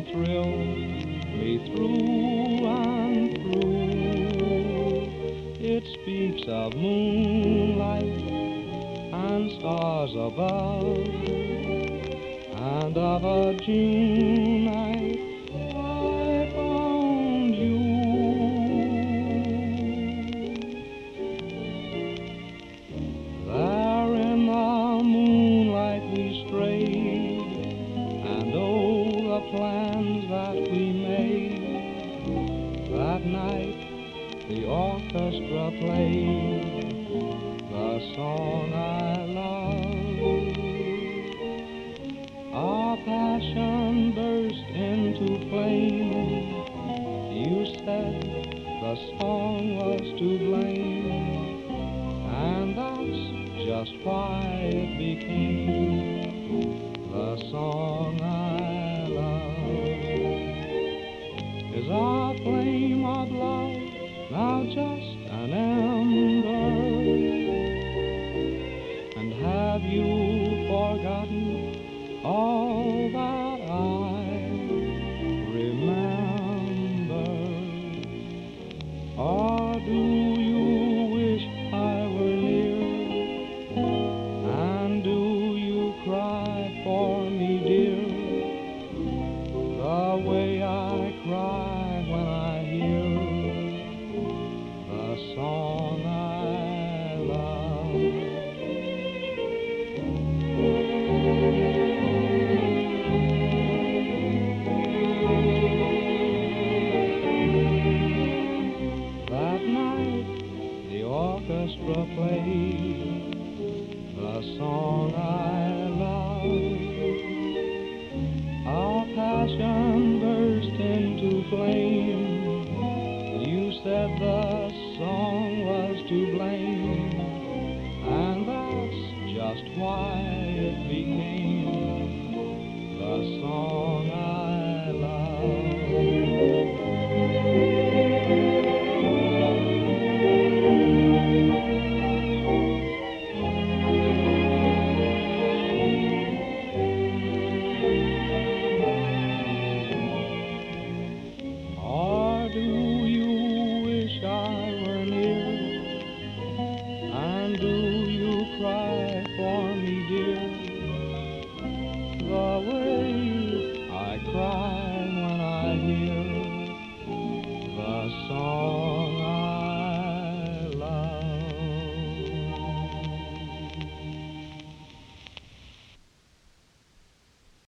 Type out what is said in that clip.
thrilled me through and through. It speaks of moonlight and stars above, and of a June night I found you. There in the moonlight we strayed, and oh, the plans that we made. That night the orchestra played the song I love. Our passion burst into flame. You said the song was to blame, and that's just why it became the song I love. Is our flame of love now just an